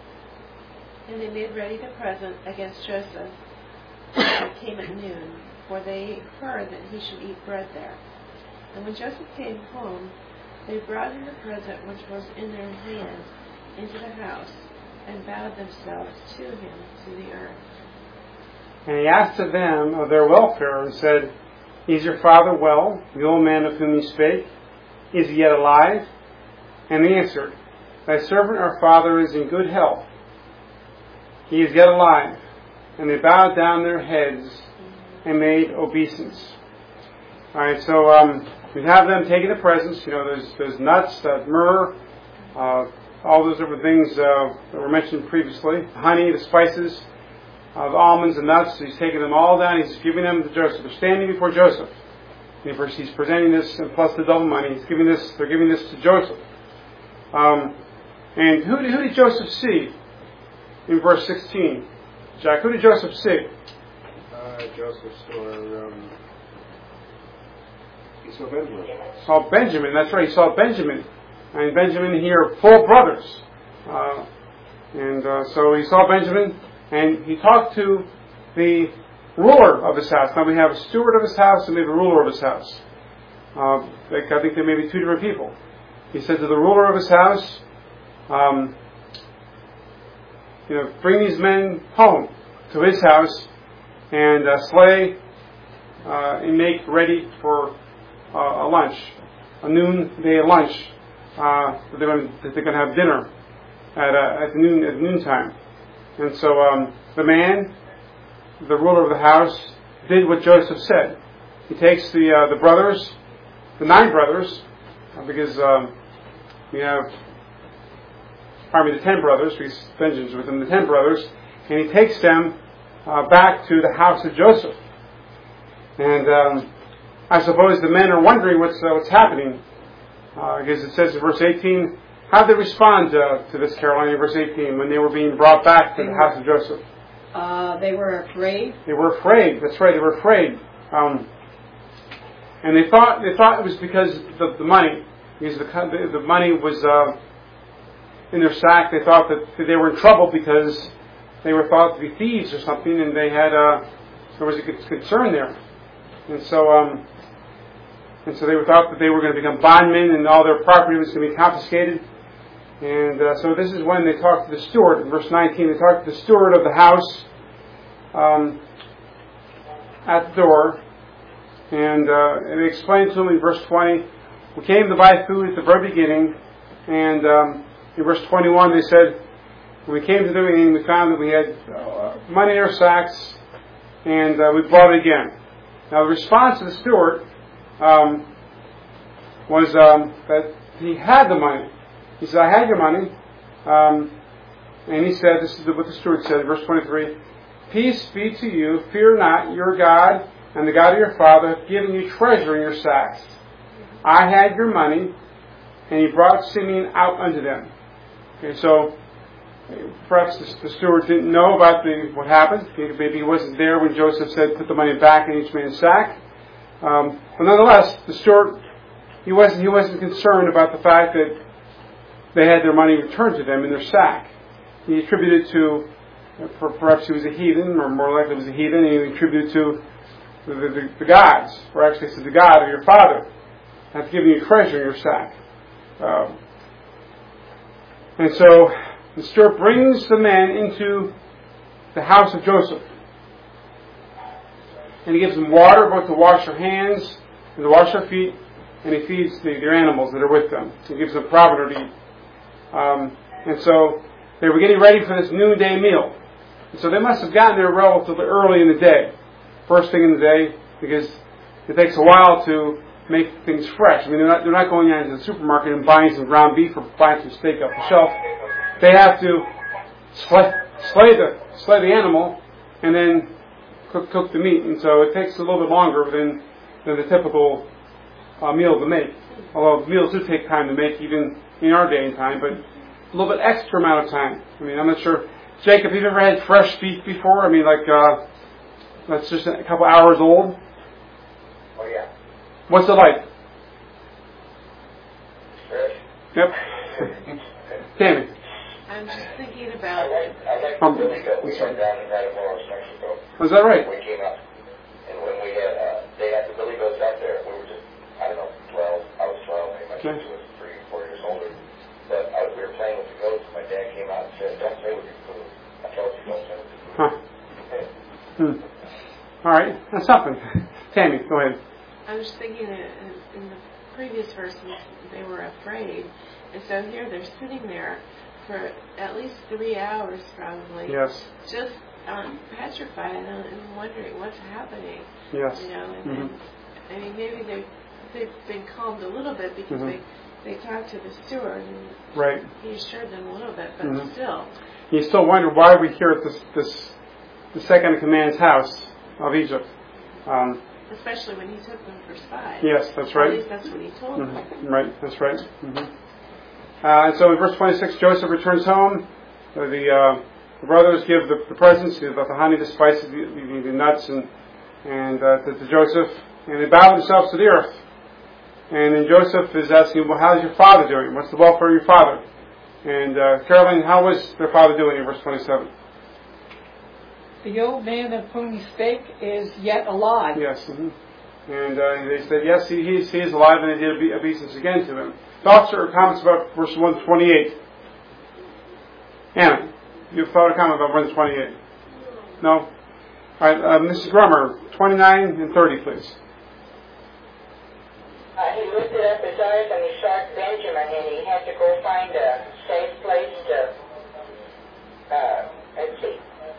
And they made ready the present against Joseph, and came at noon, for they heard that he should eat bread there. And when Joseph came home, they brought him the present which was in their hands into the house, and bowed themselves to him to the earth. And he asked of them of their welfare, and said, Is your father well, the old man of whom you spake? Is he yet alive? And they answered, Thy servant our father is in good health. He is yet alive. And they bowed down their heads and made obeisance. All right, so we have them taking the presents. There's nuts, myrrh, all those different things that were mentioned previously. The honey, the spices, the almonds and nuts. He's taking them all down. He's giving them to Joseph. They're standing before Joseph. And he's presenting this, and plus the double money. They're giving this to Joseph. And who did Joseph see in verse 16? Jack, who did Joseph see? Joseph he saw Benjamin. Saw Benjamin, that's right, he saw Benjamin. And Benjamin here, full brothers. So he saw Benjamin, and he talked to the ruler of his house. Now we have a steward of his house and we have a ruler of his house. I think there may be two different people. He said to the ruler of his house, bring these men home to his house and slay and make ready for a lunch, a noonday lunch, that they're going to have dinner at noontime. And so the ruler of the house, did what Joseph said. He takes the brothers, the 9 brothers, because we have, the 10 brothers, because Benjamin's with them, the 10 brothers, and he takes them back to the house of Joseph. And I suppose the men are wondering what's happening, because it says in verse 18, how did they respond to this, Caroline, in verse 18, when they were being brought back to the house of Joseph? They were afraid. They were afraid. That's right. They were afraid, and they thought it was because of the money, because the money was in their sack. They thought that they were in trouble because they were thought to be thieves or something, and they had there was a concern there, and so they thought that they were going to become bondmen and all their property was going to be confiscated. And so this is when they talked to the steward. In verse 19, they talked to the steward of the house at the door. And they explained to him in verse 20, we came to buy food at the very beginning. And in verse 21, they said, when we came to the inn, we found that we had money in our sacks, and we bought it again. Now the response of the steward was that he had the money. He said, I had your money. And he said, this is what the steward said, verse 23, Peace be to you, fear not, your God and the God of your father have given you treasure in your sacks. I had your money, and he brought Simeon out unto them. Okay, so perhaps the steward didn't know about what happened. Maybe he wasn't there when Joseph said, put the money back in each man's sack. But nonetheless, the steward, he wasn't concerned about the fact that they had their money returned to them in their sack. He attributed to, perhaps he was a heathen, or more likely he was a heathen, and he attributed to the gods, or actually said the God of your father hath given you treasure in your sack. And so the steward brings the men into the house of Joseph. And he gives them water both to wash their hands and to wash their feet, and he feeds their animals that are with them. He gives them provender to eat. And so they were getting ready for this noonday meal. And so they must have gotten there relatively early in the day. First thing in the day, because it takes a while to make things fresh. I mean, they're not going down to the supermarket and buying some ground beef or buying some steak off the shelf. They have to slay the animal and then cook the meat. And so it takes a little bit longer than the typical meal to make. Although meals do take time to make, even in our day and time, but a little bit extra amount of time. I mean, I'm not sure. Jacob, have you ever had fresh beef before? I mean, like, that's just a couple hours old. Oh, yeah. What's it like? Fresh? Yep. Tammy. I'm just thinking about. I like the Billy Goat. We went down and had it while I was in Mexico. Was that right? We came up, and when we had, they had the Billy Goats out there. We were just, I don't know, 12. I was 12. Maybe my sister was 3 or 4 years older. But we were playing with the goats. My dad came out and said, "Don't play with your food." I told you, don't play with your food. All right, that's something. Tammy, go ahead. I was thinking that in the previous verses they were afraid, and so here they're sitting there for at least 3 hours, probably. Yes. Just petrified and wondering what's happening. Yes. You know, and then, I mean, maybe they've been calmed a little bit because they talked to the steward and right. he assured them a little bit, but still. You still wonder why we're here at the second in command's house of Egypt. Especially when he took them for spies. Yes, that's right. At least that's what he told them. Right, that's right. And so in verse 26, Joseph returns home. The brothers give the presents, the honey, the spices, the nuts, and to Joseph, and they bow themselves to the earth. And then Joseph is asking, well, how's your father doing? What's the welfare of your father? And Carolyn, how was their father doing in verse 27? The old man of whom he spake is yet alive. Yes. And they said, yes, he is alive, and they did obeisance again to him. Thoughts or comments about verse 128? Anna, you have thought or comment about verse 28? No? All right, Mrs. Grummer, 29 and 30, please. He lifted up his eyes and he saw Benjamin, and he had to go find a safe place to, let's see.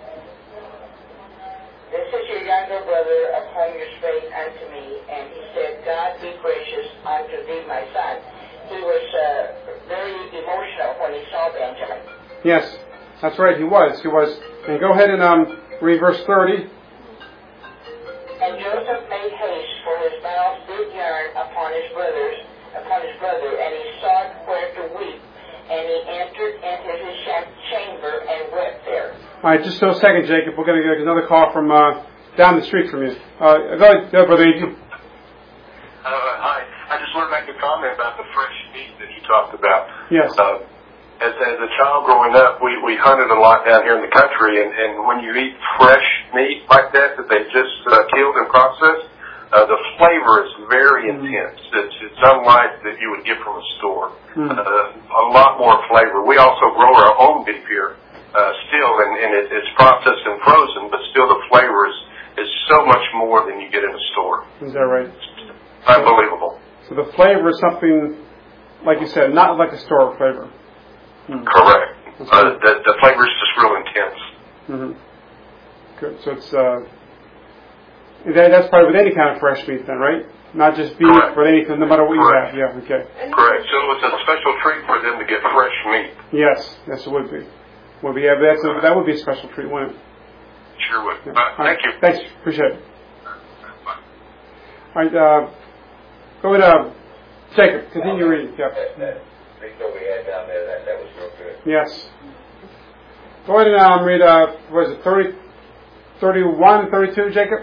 This is your younger brother of whom you spake unto me. And he said, God be gracious unto thee, my son. He was very emotional when he saw Benjamin. Yes, that's right, he was. And go ahead and read verse 30. And Joseph made haste, for his mouth did yearn upon his brother, and he sought where to weep. And he entered into his chamber and wept there. All right, just a second, Jacob. We're going to get another call from down the street from you. Go ahead, Brother Adrian. Hi. I just want to make a comment about the fresh meat that you talked about. Yes. As a child growing up, we hunted a lot down here in the country, and when you eat fresh meat like that they just killed and processed, the flavor is very intense. It's unlike that you would get from a store. A lot more flavor. We also grow our own beef here still, and it's processed and frozen, but still the flavor is so much more than you get in a store. Is that right? Unbelievable. So the flavor is something, like you said, not like a store flavor. Correct. The flavor is just real intense. Good. So it's That's probably with any kind of fresh meat then, right? Not just beef, Correct. but anything, no matter what you Correct. have. Yeah, okay. Correct. So it was a special treat for them to get fresh meat. Yes, it would be. Yeah, but that would be a special treat, wouldn't it? Sure would. Yeah. Thank you. Thanks, appreciate it. Bye. All right, go ahead, Jacob, continue reading. Yeah. That video we had down there, that was real good. Yes. Go ahead and read, what is it, 31 and 32, Jacob?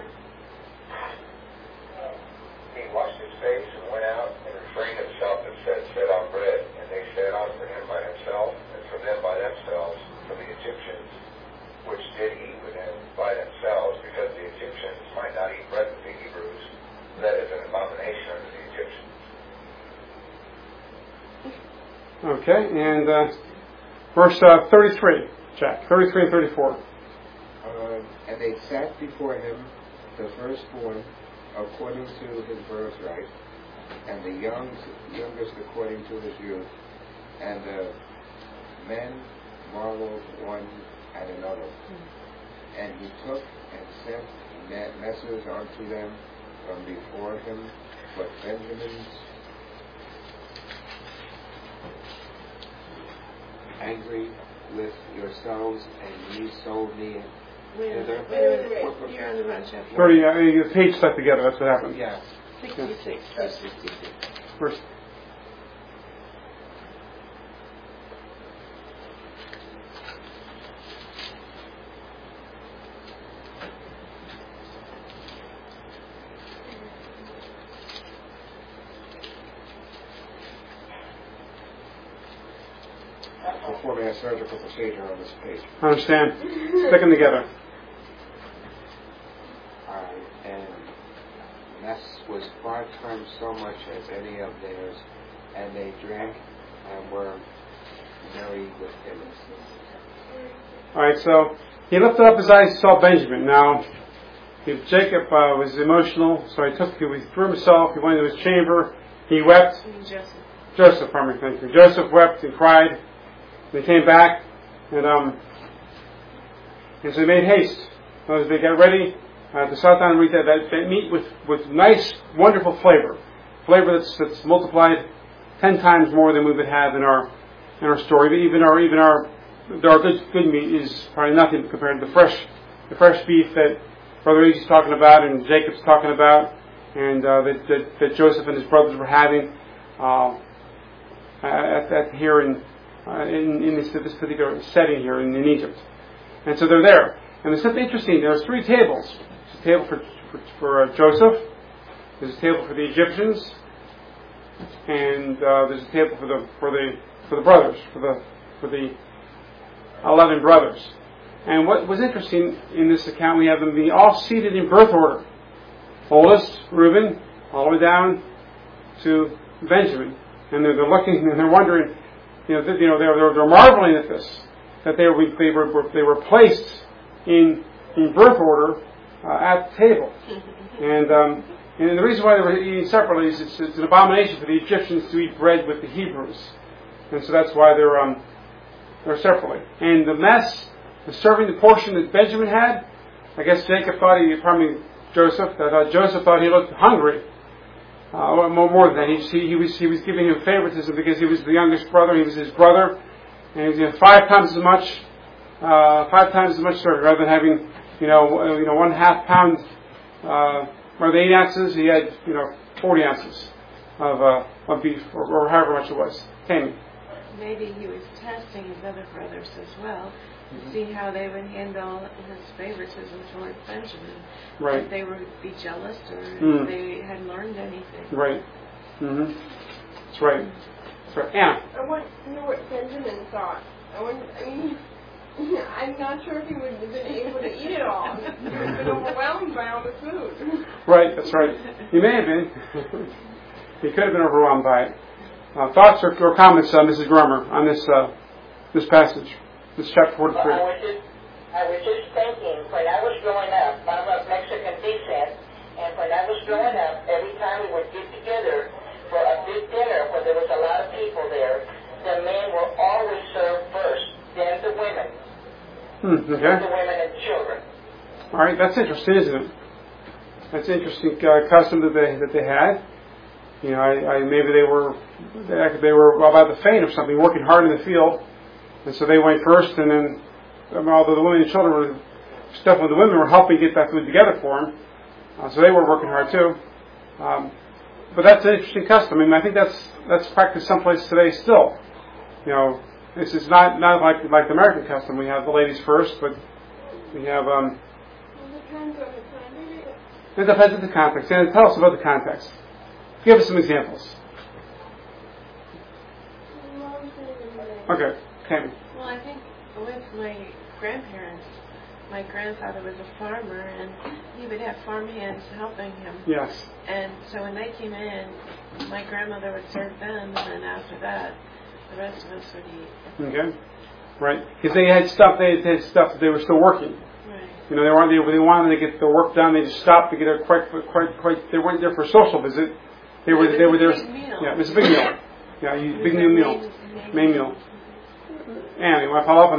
He washed his face and went out and refrained himself and said, "Set on bread." And they set on for him by himself, and for them by themselves, for the Egyptians, which did eat with him by themselves, because the Egyptians might not eat bread with the Hebrews. That is an abomination unto the Egyptians. Okay, and verse 33, Jack, 33 and 34. And they sat before him the firstborn according to his birthright, and the youngest according to his youth. And the men marveled one at another. And he took and sent messengers unto them from before him, but Benjamin's angry with yourselves, and ye sold me hither. You're on the wrong chapter. 30, the page stuck together, that's what happened. Yeah. 66, verse 66. Verse. Performing a surgical procedure on this page. I understand. Stick them together. And mess was 5 times so much as any of theirs, and they drank and were merry with him. Alright, so he lifted up his eyes and saw Benjamin. Now, if Jacob was emotional, so he withdrew himself, he went into his chamber, he wept. Joseph, pardon me, thank you. Joseph wept and cried. They came back, and so they made haste. As they got ready to sit down and eat that meat with nice, wonderful flavor that's multiplied 10 times more than we would have in our story. Even our good meat is probably nothing compared to the fresh beef that Brother Easy is talking about and Jacob's talking about, and that Joseph and his brothers were having here in this particular setting here in Egypt. And so they're there. And there's something interesting. There's 3 tables. There's a table for Joseph. There's a table for the Egyptians. And there's a table for the brothers, for the 11 brothers. And what was interesting in this account, we have them being all seated in birth order. Oldest, Reuben, all the way down to Benjamin. And they're looking and they're wondering, they're marveling at this, that they were placed in birth order at the table, and the reason why they were eating separately is it's an abomination for the Egyptians to eat bread with the Hebrews, and so that's why they're separately. And the serving the portion that Benjamin had, I guess Joseph thought he looked hungry. More than that, he was giving him favoritism because he was the youngest brother. He was his brother, and he was getting 5 times as much serving rather than having 1/2 pound or the 8 ounces. He had 40 ounces of beef or however much it was. Tammy. Maybe he was testing his other brothers as well to see how they would handle his favoritism toward Benjamin. Right. If they would be jealous or if they had learned anything. Right. Mm-hmm. That's right. That's right. Anna. I want to know what Benjamin thought. I'm not sure if he would have been able to eat it all. He would have been overwhelmed by all the food. Right, that's right. He may have been. He could have been overwhelmed by it. Thoughts or comments, Mrs. Grummer, on this passage, this chapter 43? Well, I was just thinking, when I was growing up, I'm of Mexican descent, and when I was growing up, every time we would get together for a big dinner where there was a lot of people there, the men were always served first, then the women. Okay. The women and children. All right, that's interesting, isn't it? That's an interesting custom that they had. You know, maybe they were about to faint or something, working hard in the field, and so they went first, and then although the women and children were stuff with the women were helping get that food together for them, so they were working hard too. But that's an interesting custom. I mean, I think that's practiced someplace today still. You know, this is not like the American custom. We have the ladies first, but we have. It depends on the context. And tell us about the context. Give us some examples. Okay. Well, I think with my grandparents, my grandfather was a farmer, and he would have farm hands helping him. Yes. And so when they came in, my grandmother would serve them, and then after that, the rest of us would eat. Okay. Right. Because they had stuff. They had stuff that they were still working. Right. You know, they wanted to get the work done. They just stopped to get it quite. They weren't there for a social visit. They were there. Meal. Yeah, it was a big meal. Yeah, big new meal, main meal. Anne, you want to follow up on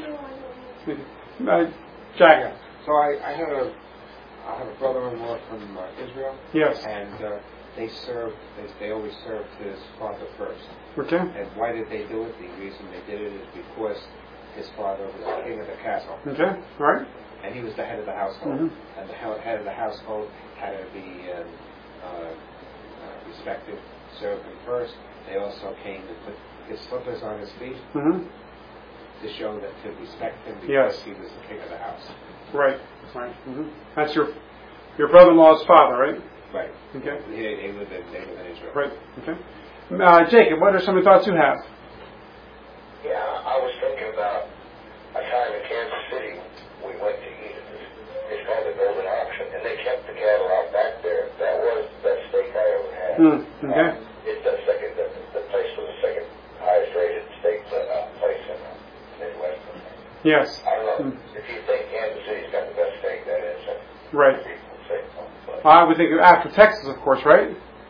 that? Jack. So I have a brother-in-law from Israel. Yes. And they always served his father first. Okay. And why did they do it? The reason they did it is because his father was the king of the castle. Okay. All right. And he was the head of the household. Mm-hmm. And the head of the household had to be respected, served him first. They also came to put his slippers on his feet. Mm-hmm. To show that to respect him because he was the king of the house. Right. Mm-hmm. That's your brother-in-law's father, right? Right. Okay. They live in Israel. Right. Okay. Jacob, what are some of the thoughts you have? Yeah, I was thinking about a time in Kansas City we went to eat at this. It's called the Golden Auction, and they kept the cattle out back there. That was the best steak I ever had. Okay. It's the second. The place was the second highest rated steak place in the Midwest. Yes. I don't know if you think Kansas City's got the best steak. That is. Right. People say so, but I would think after Texas, of course, right?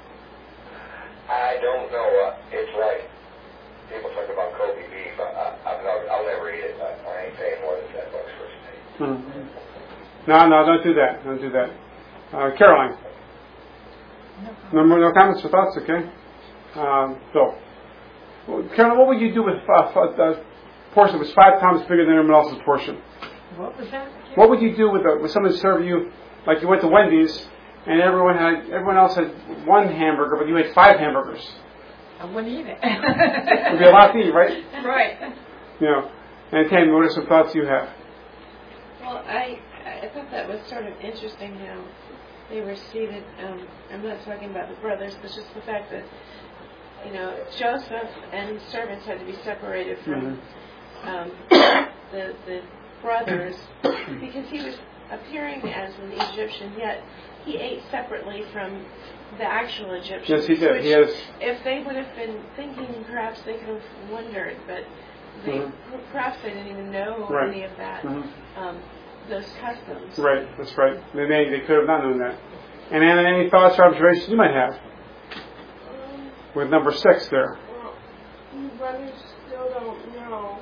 I don't know. It's like people talk about Kobe beef. I'll never eat it. I ain't paying more than $10 for a steak. Mm-hmm. No, don't do that. Don't do that. Caroline. No comments or thoughts? Okay. Bill. Well, Caroline, what would you do with a portion that was 5 times bigger than everyone else's portion? What was that? What would you do with someone serving you, like you went to Wendy's, and everyone else had 1 hamburger, but you had 5 hamburgers? I wouldn't eat it. It'd be a lot to eat, right? Right. You know. And Tammy, what are some thoughts you have? Well, I thought that was sort of interesting how they were seated. I'm not talking about the brothers, but just the fact that, you know, Joseph and his servants had to be separated from the brothers because he was appearing as an Egyptian, yet he ate separately from the actual Egyptians. Yes, he did. Which, if they would have been thinking, perhaps they could have wondered, but perhaps they didn't even know any of that, those customs. Right, that's right. They could have not known that. And Anna, any thoughts or observations you might have with number 6 there? Well, you brothers still don't know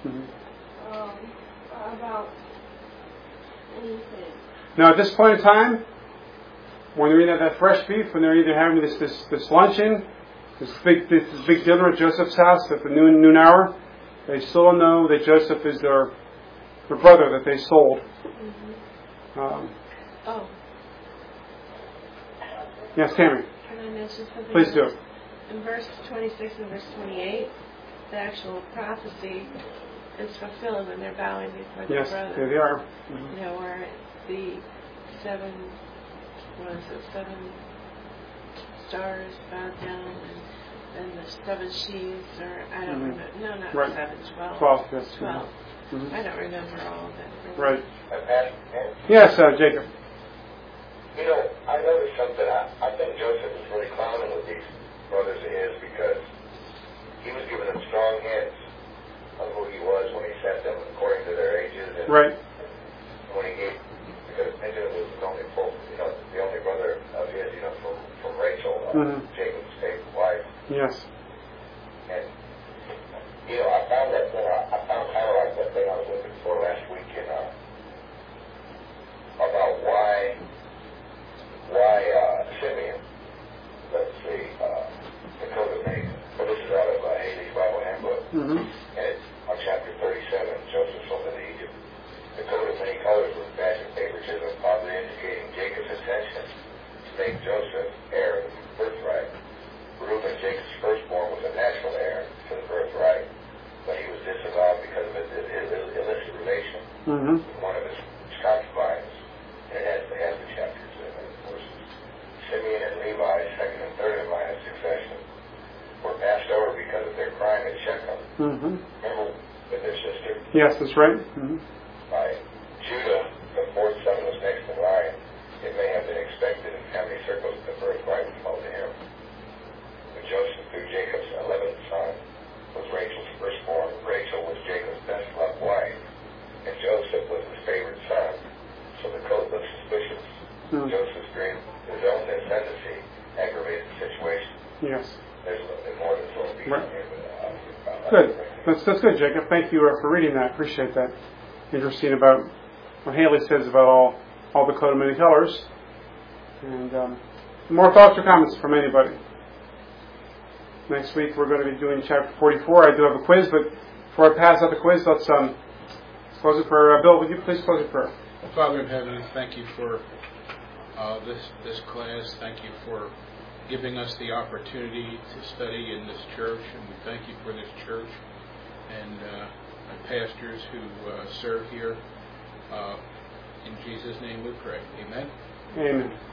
about anything. Now, at this point in time, when they're eating that fresh beef, when they're either having this luncheon, this big dinner at Joseph's house at the noon hour, they still don't know that Joseph is their brother that they sold. Yes, Tammy. Can I mention something? Please do. In verse 26 and verse 28, the actual prophecy is fulfilled when they're bowing before their brother. Yes, there they are. You know, where the 7 stars bowed down, and the 7 sheaves, or I don't remember. No, not 7, 12. 12, yes. 12. I don't remember all of that. Right. And Yes, Jacob. you know, I noticed something. I think Joseph is really clowning with these brothers of his because he was giving them strong hints of who he was when he sent them according to their ages. And right. When he gave, because Benjamin was the only brother of his, from Rachel, Jacob's favorite wife. Yes. And, I found that thing, I found kind of like that thing I was looking for last week about why make Joseph heir of the birthright. Reuben, Jacob's firstborn, was a natural heir to the birthright, but he was disavowed because of his illicit relation with one of his concubines. And it has the chapters and verses. Simeon and Levi, second and third in line of succession, were passed over because of their crime at Shechem. Remember with their sister? Yes, that's right. By Judah, the fourth son, was next in line. It may have been expected in family circles that the birthright would fall to him. But Joseph, through Jacob's 11th son, was Rachel's firstborn. Rachel was Jacob's best loved wife, and Joseph was his favorite son. So the code looked suspicious. Joseph's dream, his own ascendancy, aggravated the situation. Yes. There's a little bit more than what we Right. here, but Good. That's good, Jacob. Thank you for reading that. Appreciate that. Interesting about what Haley says about all the coat of many colors. And more thoughts or comments from anybody? Next week we're going to be doing chapter 44. I do have a quiz, but before I pass out the quiz, let's close in prayer. Bill, would you please close in prayer? Father in heaven, thank you for this class. Thank you for giving us the opportunity to study in this church, and we thank you for this church and my pastors who serve here. In Jesus' name we pray. Amen. Amen.